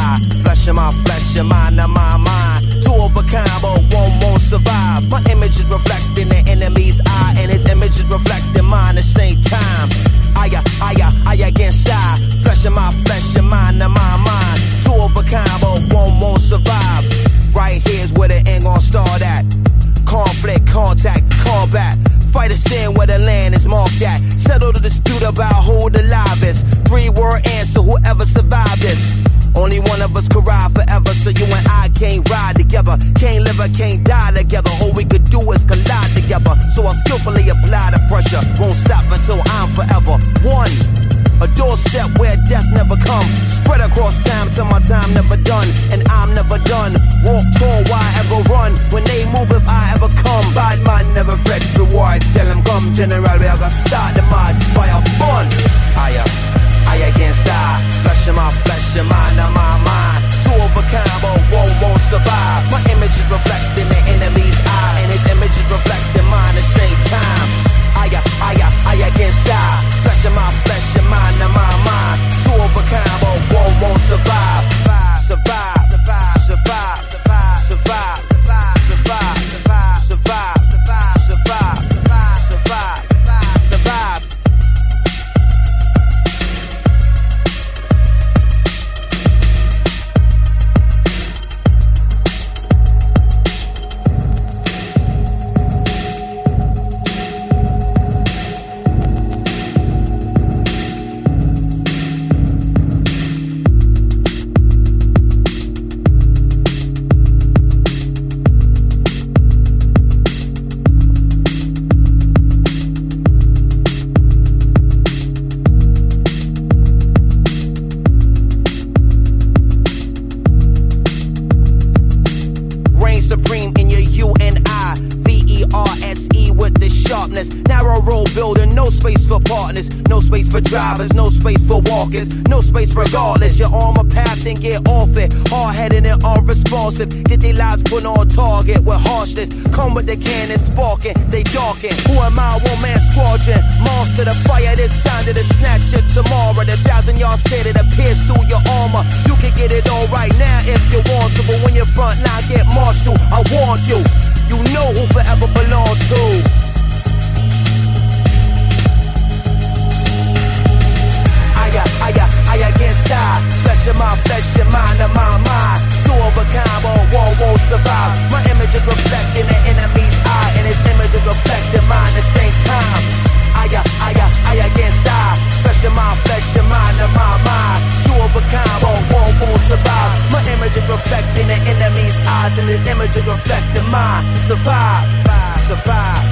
die. Flesh of my flesh, your mind of my mind. Two of a kind, but one won't survive. My image is reflecting the enemy's eye, and his image is reflecting mine at the same time. I against die. Flesh of my flesh, your mind of my mind. Two of a kind, but one won't survive. Right here's where the end gon' start at. Conflict, contact, combat. Fight a sin where the land is marked at. Settle the dispute about who the live is. 3-word answer, whoever survived this. Only one of us could ride forever, so you and I can't ride together. Can't live or can't die together. All we could do is collide together. So I skillfully apply the pressure. Won't stop until I'm forever one. A doorstep where death never come. Spread across time till my time never done. And I'm never done. Walk tall, why ever run? When they move, if I ever come. Bad man never fret reward. Tell them come, general, we are gonna start the march. Fire fun. I against die. Flesh of my flesh, your mind of my mind. Two of a kind, but one won't survive. My image is reflecting the enemy's eye, and his image is reflecting mine at the same time. I against die. Flesh of my flesh, your mind of my mind. Two of a kind, but one won't survive. Survive. Supreme in your U and I, VERSE with the sharpness. Narrow road building, no space for partners, no space for drivers, no space for walkers, no space regardless. You're on my path and get off it. Hard-headed and unresponsive, get their lives put on target with harshness. Come with the cannon sparking, they darken. Who am I? One man squadron. Monster the fire, this time to the snatch it tomorrow. The 1,000-yard stare that appears through your armor. You can get it all right now if you want to, but when your front line get marched through, I warned you. You know who forever belong to. I against die. Flesh of my flesh, your mind of my mind. Two of a kind, but one won't survive. My image is reflecting the enemy's eye, and his image is reflecting mine at the same time. I against die. Flesh of my flesh, your mind of my mind. Two of a kind, but one won't survive. My image is reflecting the enemy's eyes, and his image is reflecting mine. Survive.